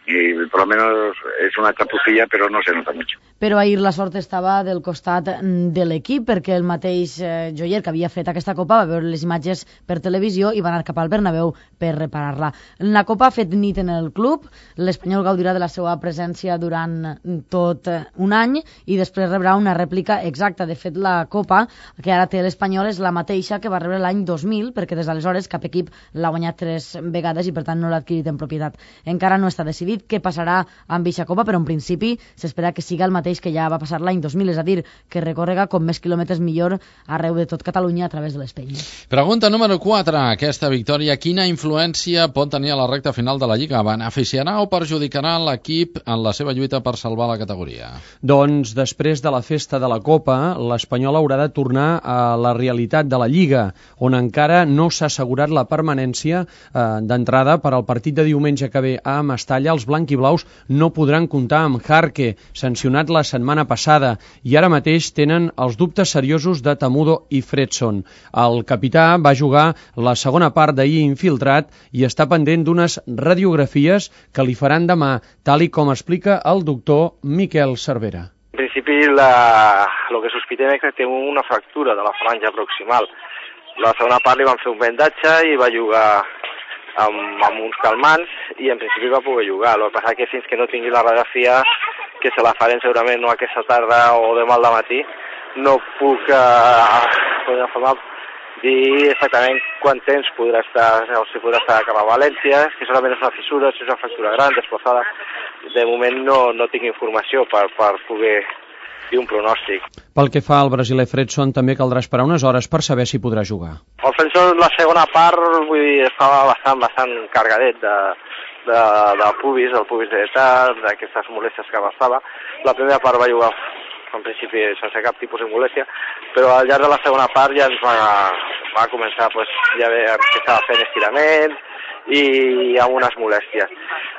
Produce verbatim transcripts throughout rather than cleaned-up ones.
y por lo menos es una chapucilla, pero no se nota mucho. Però ahir la sort estava del costat de l'equip, perquè el mateix eh, Joyer, que havia fet aquesta copa, va veure les imatges per televisió i va anar cap al Bernabéu per reparar-la. La copa ha fet nit en el club, l'Espanyol gaudirà de la seva presència durant tot un any i després rebrà una rèplica exacta. De fet, la copa que ara té l'Espanyol és la mateixa que va rebre l'any dos mil, perquè des d'aleshores cap equip l'ha guanyat tres vegades i per tant no l'ha adquirit en propietat. Encara no està decidit què passarà amb eixa copa, però en principi s'espera que siga el mateix que ja va passar l'any dos mil, és a dir, que recorrega com més quilòmetres millor arreu de tot Catalunya a través de les penyes. Pregunta número quatre. Aquesta victòria, quina influència pot tenir a la recta final de la Lliga? Beneficiarà o perjudicarà l'equip en la seva lluita per salvar la categoria? Doncs després de la festa de la Copa, l'Espanyol haurà de tornar a la realitat de la Lliga, on encara no s'ha assegurat la permanència eh, d'entrada per al partit de diumenge que ve a Mestalla. Els blanquiblaus no podran comptar amb Jarque, sancionat la setmana passada, i ara mateix tenen els dubtes seriosos de Tamudo i Fredson. El capità va jugar la segona part d'ahir infiltrat i està pendent d'unes radiografies que li faran demà, tal i com explica el doctor Miquel Cervera. En principi, la, lo que sospitem és que té una fractura de la falange proximal. La segona part li van fer un vendatge i va jugar amb, amb uns calmants i en principi va poder jugar. El que passa que fins que no tingui la radiografia, que se la farem segurament no aquesta tarda o demà al matí, no puc eh, formar, dir exactament quant temps podrà estar, o si podrà estar cap a València, si solament és una fissura, si és una fractura gran, desplaçada. De moment no, no tinc informació per, per poder dir un pronòstic. Pel que fa al brasiler Fredson, també caldrà esperar unes hores per saber si podrà jugar. El Fredson, la segona part, vull dir, estava bastant, bastant cargadet de, de, de pubis, del pubis de tal, d'aquestes molèsties que passava. La primera part va jugar, en principi, sense cap tipus de molèstia, però al llarg de la segona part ja ens va, va començar, pues, ja estava fent estirament i amb unes molèsties.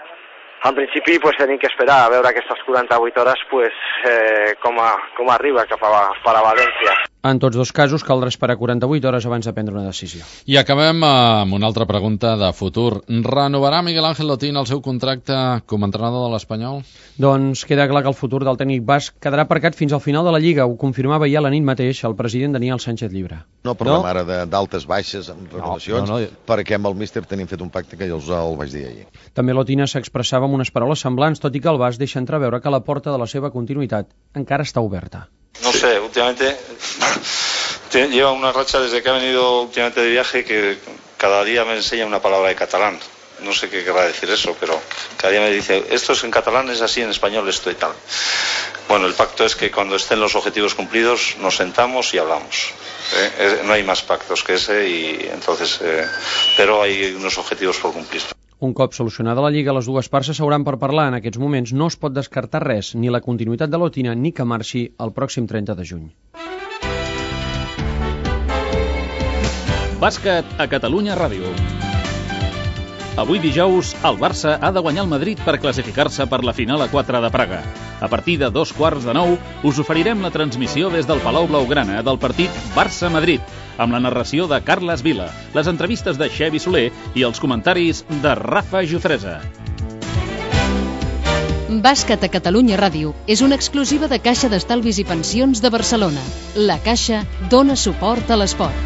En principi, pues, tenim que esperar a veure aquestes quaranta-vuit hores pues, eh, com, a, com arriba cap a, per a València. En tots dos casos caldrà esperar quaranta-vuit hores abans de prendre una decisió. I acabem amb una altra pregunta de futur. Renovarà Miguel Ángel Lotín el seu contracte com a entrenador de l'Espanyol? Doncs queda clar que el futur del tècnic basc quedarà aparcat fins al final de la Lliga. Ho confirmava ja la nit mateix el president Daniel Sánchez Llibre. No parlem no. ara d'altes baixes, amb renovacions, no, no, no. perquè amb el míster tenim fet un pacte que ja els el vaig dir ahir. També Lotina s'expressava amb unes paraules semblants, tot i que el basc deixa entreveure que la porta de la seva continuïtat encara està oberta. No sé, últimamente lleva una racha desde que ha venido últimamente de viaje que cada día me enseña una palabra de catalán. No sé qué querrá decir eso, pero cada día me dice, esto es en catalán, es así, en español esto y tal. Bueno, el pacto es que cuando estén los objetivos cumplidos nos sentamos y hablamos. ¿eh? No hay más pactos que ese, y entonces, eh, pero hay unos objetivos por cumplir. Un cop solucionada la Lliga, les dues parts s'asseuran per parlar. En aquests moments no es pot descartar res, ni la continuïtat de Lotina ni que marxi el pròxim trenta de juny. Bàsquet a Catalunya Ràdio. Avui dijous, el Barça ha de guanyar el Madrid per classificar-se per la final a quatre de Praga. A partir de dos quarts de nou, us oferirem la transmissió des del Palau Blaugrana del partit Barça-Madrid, amb la narració de Carles Vila, les entrevistes de Xevi Soler i els comentaris de Rafa Jofresa. Bàsquet a Catalunya Ràdio és una exclusiva de Caixa d'Estalvis i Pensions de Barcelona. La Caixa dona suport a l'esport.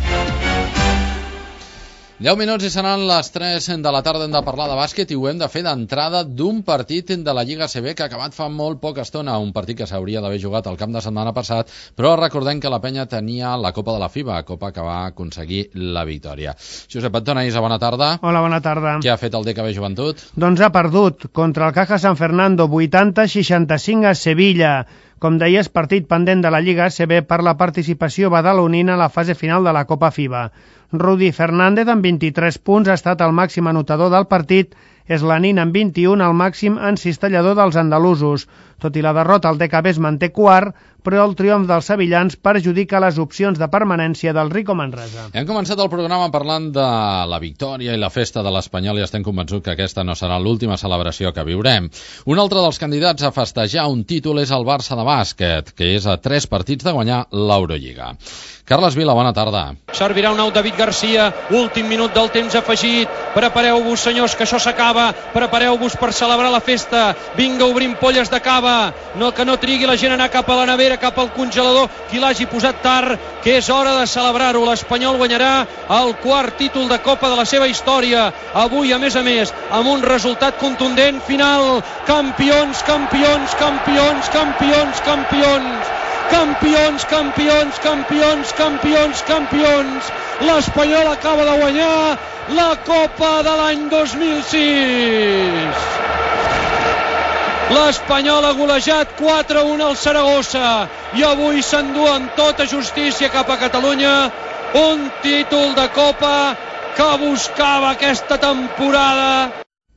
deu minuts i seran les tres de la tarda. Hem de parlar de bàsquet i ho hem de fer d'entrada d'un partit de la Lliga A C B que ha acabat fa molt poca estona, un partit que s'hauria d'haver jugat el cap de setmana passat, però recordem que la penya tenia la Copa de la FIBA, Copa que va aconseguir la victòria. Josep Antona Isa, bona tarda. Hola, bona tarda. Què ha fet el D K B Joventut? Doncs ha perdut contra el Caja San Fernando, vuitanta a seixanta-cinc a Sevilla. Com deies, partit pendent de la Lliga A C B per la participació badalonina a la fase final de la Copa FIBA. Rudi Fernández, amb vint-i-tres punts, ha estat el màxim anotador del partit. Slanin, amb vint-i-un, el màxim encistellador dels andalusos. Tot i la derrota, el D K B es manté quart, però el triomf dels sevillans perjudica les opcions de permanència del Rico Manresa. Hem començat el programa parlant de la victòria i la festa de l'Espanyol i estem convençuts que aquesta no serà l'última celebració que viurem. Un altre dels candidats a festejar un títol és el Barça de bàsquet, que és a tres partits de guanyar l'Eurolliga. Carles Vila, bona tarda. Servirà un out David Garcia, últim minut del temps afegit. Prepareu-vos, senyors, que això s'acaba. Prepareu-vos per celebrar la festa. Vinga, obrim polles de cava. No, que no trigui la gent a anar cap a la nevera, cap al congelador, qui l'hagi posat tard, que és hora de celebrar-ho. L'Espanyol guanyarà el quart títol de Copa de la seva història. Avui, a més a més, amb un resultat contundent final. Campions, campions, campions, campions, campions. Campions, campions, campions, campions, campions. L'Espanyol acaba de guanyar la Copa de l'any dos mil sis. L'Espanyol ha golejat quatre a u al Saragossa i avui s'endú amb tota justícia cap a Catalunya un títol de Copa que buscava aquesta temporada.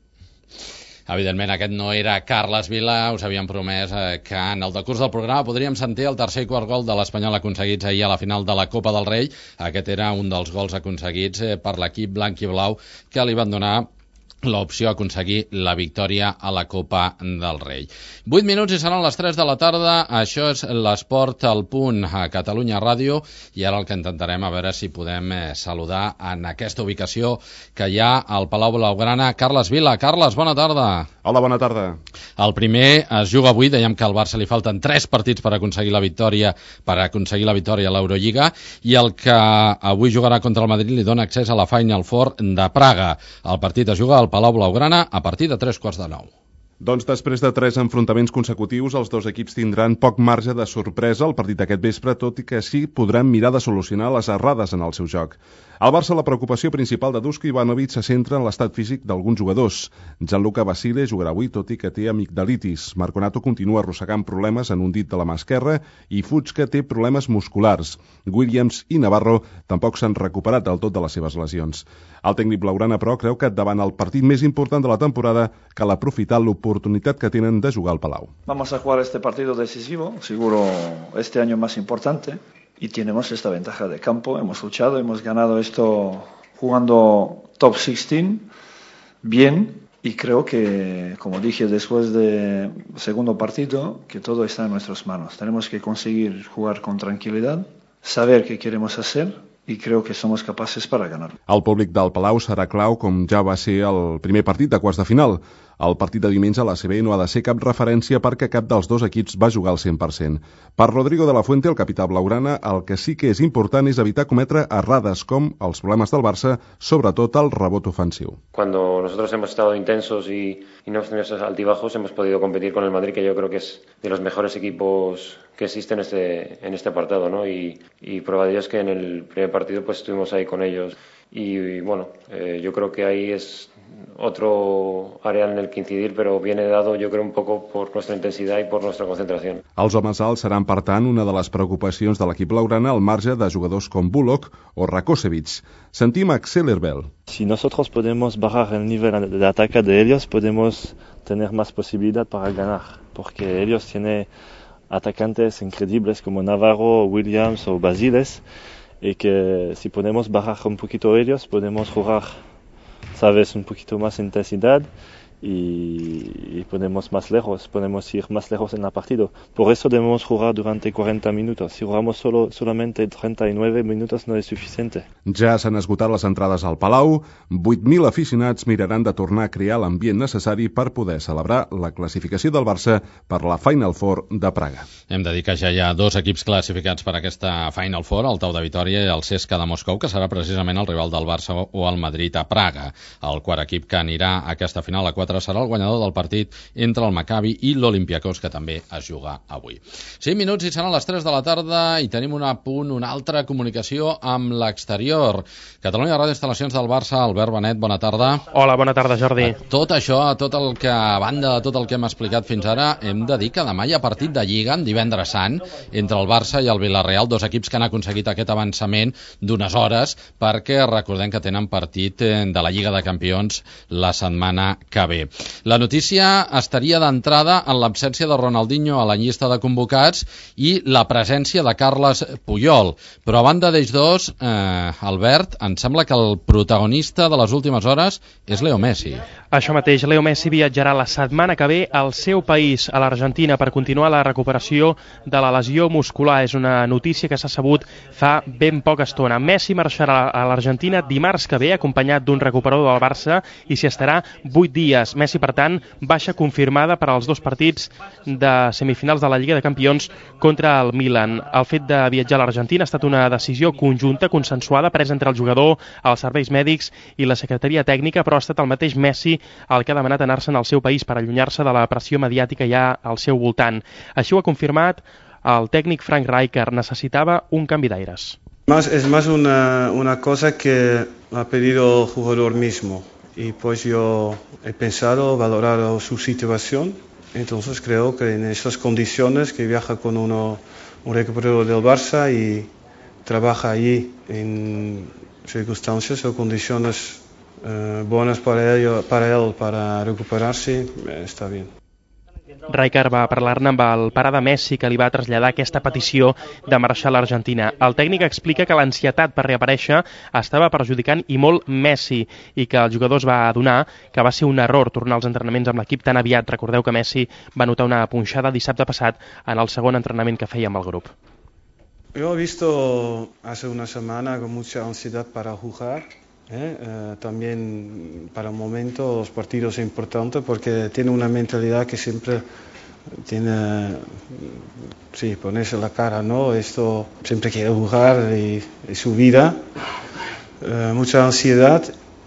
Evidentment, aquest no era Carles Vila, us havíem promès eh, que en el decurs del programa podríem sentir el tercer i quart gol de l'Espanyol aconseguits ahir a la final de la Copa del Rei. Aquest era un dels gols aconseguits eh, per l'equip blanc i blau que li van donar l'opció a aconseguir la victòria a la Copa del Rei. vuit minuts i seran les tres de la tarda. Això és l'Esport al Punt a Catalunya Ràdio i ara el que intentarem a veure si podem eh, saludar en aquesta ubicació que hi ha al Palau Blaugrana. Carles Vila. Carles, bona tarda. Hola, bona tarda. El primer es juga avui, dèiem que al Barça li falten tres partits per aconseguir la victòria per aconseguir la victòria a l'Eurolliga i el que avui jugarà contra el Madrid li dona accés a la Final Four de Praga. El partit es juga al Palau Blaugrana a partir de tres quarts de nou. Doncs després de tres enfrontaments consecutius, els dos equips tindran poc marge de sorpresa al partit d'aquest vespre, tot i que sí podran mirar de solucionar les errades en el seu joc. Al Barça, la preocupació principal de Dusko Ivanovic se centra en l'estat físic d'alguns jugadors. Gianluca Basile jugarà avui, tot i que té amigdalitis. Marconato continua arrossegant problemes en un dit de la mà esquerra i Fuig, que té problemes musculars. Williams i Navarro tampoc s'han recuperat del tot de les seves lesions. El tècnic blaugrana, però, creu que davant el partit més important de la temporada cal aprofitar l'oportunitat que tenen de jugar al Palau. Vamos a jugar este partido decisivo, seguro este año más importante, y tenemos esta ventaja de campo. Hemos luchado, hemos ganado esto jugando top dieciséis bien, y creo que, como dije después del segundo partido, que todo está en nuestras manos. Tenemos que conseguir jugar con tranquilidad, saber qué queremos hacer, i crec que som capaces per a ganar. El públic del Palau serà clau, com ja va ser el primer partit de quarts de final. El partit de diumenge a l'A C B no ha de ser cap referència perquè cap dels dos equips va jugar al cent per cent. Per Rodrigo de la Fuente, el capità blaugrana, el que sí que és important és evitar cometre errades com els problemes del Barça, sobretot el rebot ofensiu. Cuando nosotros hemos estado intensos y, y no hemos tenido esos altibajos, hemos podido competir con el Madrid, que yo creo que es de los mejores equipos que existen en este, en este apartado, ¿no? Y, y prueba de ello es que en el primer partido pues estuvimos ahí con ellos y, y bueno, eh, yo creo que ahí es otro área en el que incidir, pero viene dado, yo creo, un poco por nuestra intensidad y por nuestra concentración. Els homes alts seran, per tant, una de les preocupacions de l'equip blaugrana al marge de jugadors com Bullock o Rakosevic. Sentim Axel Herbel. Si nosotros podemos bajar el nivel de ataque de ellos, podemos tener más posibilidad para ganar, porque ellos tienen atacantes increíbles como Navarro, Williams o Basiles, y que si podemos bajar un poquito ellos, podemos jugar, sabes, un poquito más intensidad y, y podemos más lejos, podemos ir más lejos en el partido. Por eso debemos jugar durante cuarenta minutos. Si jugamos solo, solamente treinta y nueve minutos no es suficiente. Ja s'han esgotat les entrades al Palau. vuit mil aficionats miraran de tornar a crear l'ambient necessari per poder celebrar la classificació del Barça per la Final Four de Praga. Hem de dir que ja hi ha dos equips classificats per aquesta Final Four, el Tau de Vitòria i el C S K A de Moscou, que serà precisament el rival del Barça o el Madrid a Praga. El quart equip que anirà a aquesta final a quatre serà el guanyador del partit entre el Maccabi i l'Olympiacos, que també es juga avui. cinc minuts i seran les tres de la tarda i tenim un punt, una altra comunicació amb l'exterior. Catalunya Ràdio, instal·lacions del Barça. Albert Benet, bona tarda. Hola, bona tarda, Jordi. A tot això, a tot el que, a banda de tot el que hem explicat fins ara, hem de dir que demà hi ha partit de Lliga, en divendres sant, entre el Barça i el Villarreal, dos equips que han aconseguit aquest avançament d'unes hores, perquè recordem que tenen partit de la Lliga de Campions la setmana que ve. B. La notícia estaria d'entrada en l'absència de Ronaldinho a la llista de convocats i la presència de Carles Puyol. Però a banda d'ells dos, eh, Albert, em sembla que el protagonista de les últimes hores és Leo Messi. Això mateix, Leo Messi viatjarà la setmana que ve al seu país, a l'Argentina, per continuar la recuperació de la lesió muscular. És una notícia que s'ha sabut fa ben poca estona. Messi marxarà a l'Argentina dimarts que ve, acompanyat d'un recuperador del Barça, i s'hi estarà vuit dies. Messi, per tant, baixa confirmada per als dos partits de semifinals de la Lliga de Campions contra el Milan. El fet de viatjar a l'Argentina ha estat una decisió conjunta, consensuada, presa entre el jugador, els serveis mèdics i la secretaria tècnica, però ha estat el mateix Messi el que ha demanat anar-se'n al seu país per allunyar-se de la pressió mediàtica ja al seu voltant. Així ho ha confirmat el tècnic Frank Rijkaard. Necessitava un canvi d'aires. Más, es más una, una cosa que ha pedido el jugador mismo y pues yo he pensado, valorado su situación, entonces creo que en esas condiciones que viaja con uno, un recuperador del Barça y trabaja allí en circunstancias o condiciones eh, buenas para él, para él para recuperarse, eh, está bien. Rijkaard va parlar-ne amb el pare de Messi, que li va traslladar aquesta petició de marxar a l'Argentina. El tècnic explica que l'ansietat per reaparèixer estava perjudicant i molt Messi, i que el jugador es va adonar que va ser un error tornar als entrenaments amb l'equip tan aviat. Recordeu que Messi va notar una punxada dissabte passat en el segon entrenament que feia amb el grup. Yo he visto hace una semana con mucha ansiedad para jugar. ¿Eh? Eh, también para el momento los partidos es importante porque tiene una mentalidad que siempre tiene, sí, ponerse la cara, ¿no? Esto siempre quiere jugar y, y su vida, eh, mucha ansiedad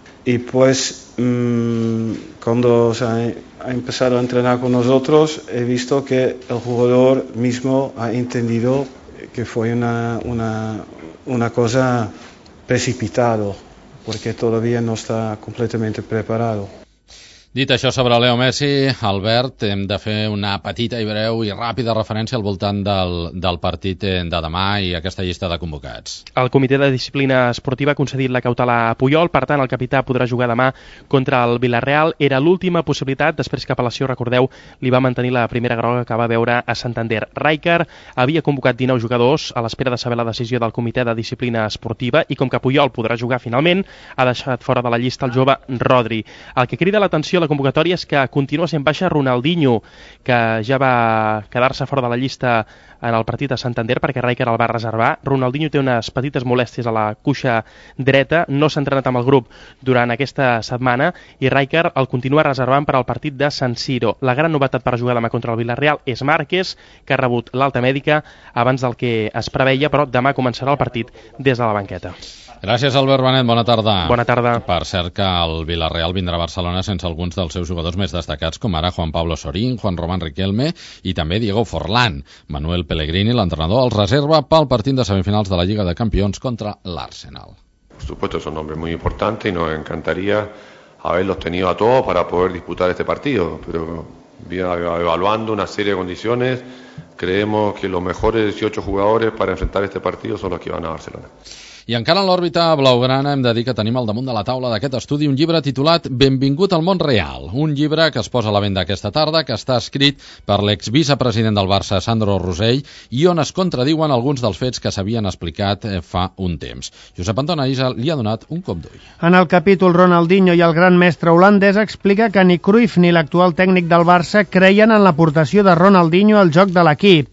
y pues mmm, cuando se ha, ha empezado a entrenar con nosotros he visto que el jugador mismo ha entendido que fue una, una, una cosa precipitada, porque todavía no está completamente preparado. Dit això sobre Leo Messi, Albert, hem de fer una petita i breu i ràpida referència al voltant del, del partit de demà i aquesta llista de convocats. El Comitè de Disciplina Esportiva ha concedit la cautelar a Puyol, per tant el capità podrà jugar demà contra el Villarreal. Era l'última possibilitat, després que apel·lació, recordeu, li va mantenir la primera groga que va veure a Santander. Rijkaard havia convocat dinou jugadors a l'espera de saber la decisió del Comitè de Disciplina Esportiva i com que Puyol podrà jugar finalment, ha deixat fora de la llista el jove Rodri. El que crida l'atenció a la convocatòria és que continua sent baixa Ronaldinho, que ja va quedar-se fora de la llista en el partit a Santander perquè Rijkaard el va reservar. Ronaldinho té unes petites molèsties a la cuixa dreta, no s'ha entrenat amb el grup durant aquesta setmana i Rijkaard el continua reservant per al partit de San Siro. La gran novetat per jugar demà contra el Villarreal és Márquez, que ha rebut l'alta mèdica abans del que es preveia, però demà començarà el partit des de la banqueta. Gràcies, Albert Benet. Bona tarda. Bona tarda. Per cert que el Villarreal vindrà a Barcelona sense alguns dels seus jugadors més destacats, com ara Juan Pablo Sorín, Juan Román Riquelme i també Diego Forlán. Manuel Pellegrini, l'entrenador, els reserva pel partit de semifinals de la Lliga de Campions contra l'Arsenal. Por supuesto, son nombres muy importantes y nos encantaría haberlos tenido a todos para poder disputar este partido, pero evaluando una serie de condiciones, creemos que los mejores dieciocho jugadores para enfrentar este partido son los que van a Barcelona. I encara en l'òrbita blaugrana hem de dir que tenim al damunt de la taula d'aquest estudi un llibre titulat Benvingut al món real, un llibre que es posa a la venda aquesta tarda, que està escrit per l'exvicepresident del Barça, Sandro Rosell, i on es contradiuen alguns dels fets que s'havien explicat fa un temps. Josep Anton Aïsa li ha donat un cop d'ull. En el capítol, Ronaldinho i el gran mestre holandès explica que ni Cruyff ni l'actual tècnic del Barça creien en l'aportació de Ronaldinho al joc de l'equip.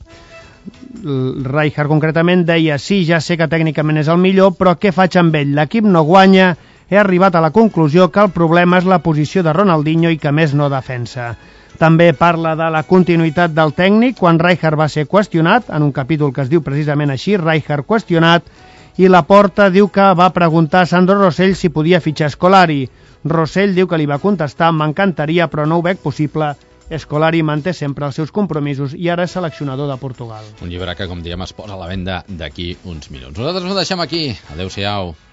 Rijkaard concretament deia: sí, ja sé que tècnicament és el millor, però què faig amb ell? L'equip no guanya. He arribat a la conclusió que el problema és la posició de Ronaldinho i que més no defensa. També parla de la continuïtat del tècnic quan Rijkaard va ser qüestionat, en un capítol que es diu precisament així, Rijkaard qüestionat, i Laporta diu que va preguntar a Sandro Rosell si podia fitxar Scolari. Rosell diu que li va contestar: m'encantaria, però no ho veig possible. Scolari manté sempre els seus compromisos i ara és seleccionador de Portugal. Un llibre que, com diem, es posa a la venda d'aquí uns minuts. Nosaltres ho deixem aquí. Adéu-siau.